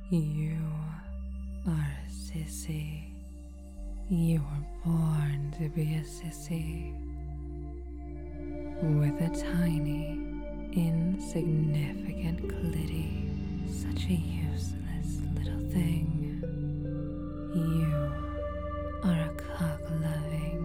You are a sissy. You were born to be a sissy. With a tiny, insignificant clitty, such a useless little thing. You are a cock-loving,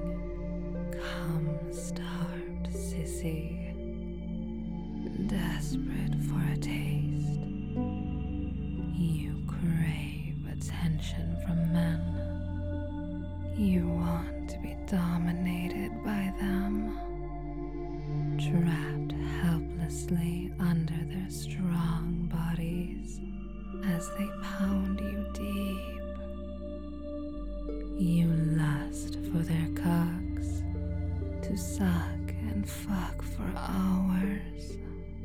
cum-starved sissy, desperate for a taste. You crave attention from men. You want to be dominated by them, trapped helplessly under their strong bodies as they pound you deep. You lust for their cocks, to suck and fuck for hours.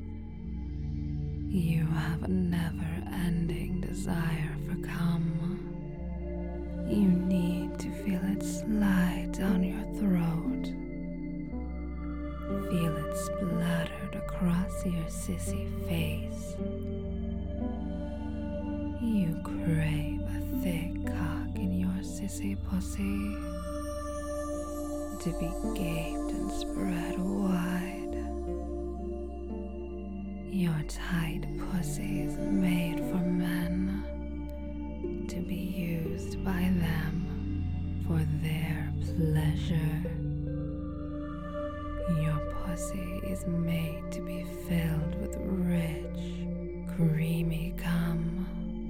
You have a never-ending desire for cum. You need to feel it slide down your throat. Feel it splattered across your sissy face. You crave a thick cock in your sissy pussy, to be gaped and spread wide. Your tight pussy is made for men, to be used by them for their pleasure. Your pussy is made to be filled with rich, creamy cum,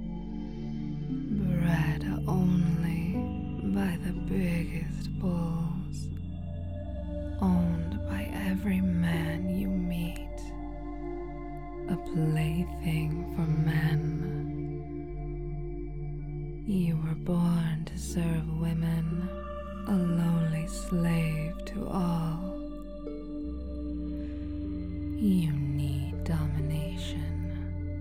bred only by the biggest bulls, owned by every man you meet, a plaything for men. You were born to serve women, a lowly slave to all. You need domination,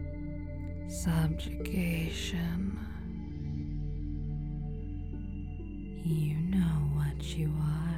subjugation. You know what you are.